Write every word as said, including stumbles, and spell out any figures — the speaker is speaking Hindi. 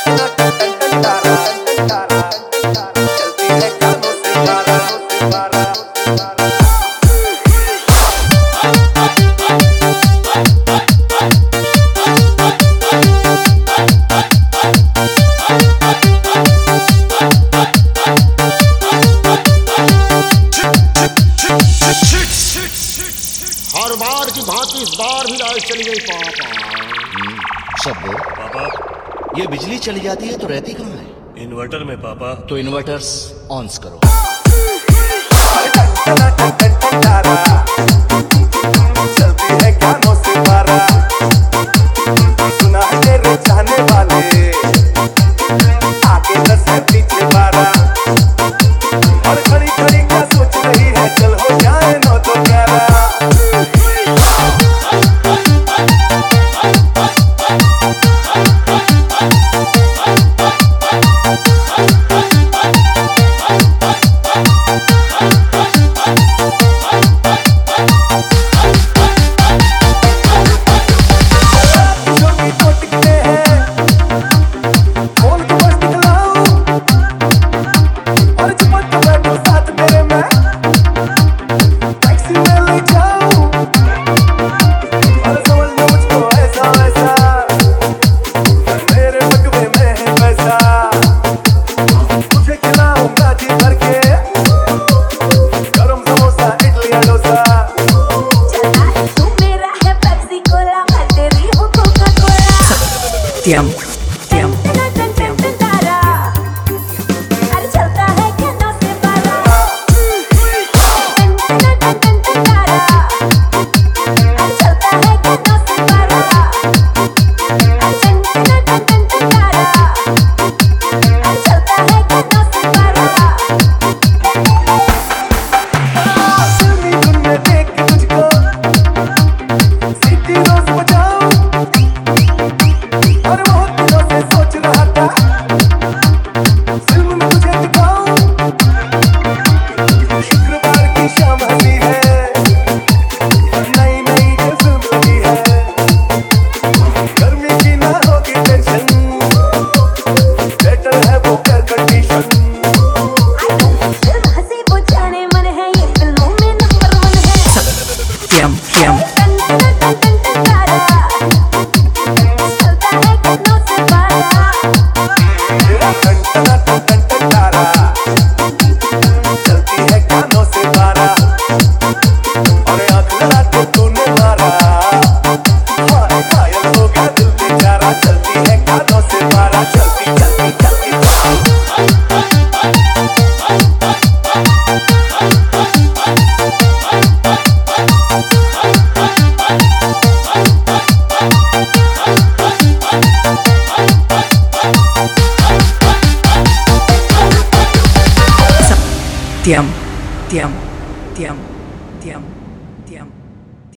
हर बार की भांति इस बार भी लाइट चली गई पापा। शब्बो पापा, ये बिजली चली जाती है तो रहती कहाँ है? इन्वर्टर में पापा। तो इन्वर्टर्स ऑन्स करो। चलती है कानों से बारा, सुना है तेरे चाहने वाले, आगे दस है पीछे बारह, और खड़ी खड़ी क्या सोच रही है, चल हो जाए नौ तो ग्यारह। Tiam, tiam, tiam. अरे चलता है कानों से बारा, अरे चलता है कानों से बारा, अरे चलता है कानों से बारा। फिल्मी धुन में देख के तुझको सीटी रोज बजाऊं, और बहुत दिनों से सोच रहा था फिल्म में तुझे दिखाऊं। शुक्रवार की शाम हंसी है, नई नई ये फिल्म लगी है, गर्मी की ना होगी टेंशन, बेटर है वो एयर कंडीशन। फिल्म हंसी बुझाने मन है, ये फिल्मों में नंबर वन है। Tiam, tiam. टंटना टंटन टंटारा, चलती है कानों से बारा, और आँख लड़ा के तूने मारा, हाय घायल हो गया दिल बेचारा। चलती है कानों से बारा, चलती चलती चलती Tiam, tiam, tiam, tiam.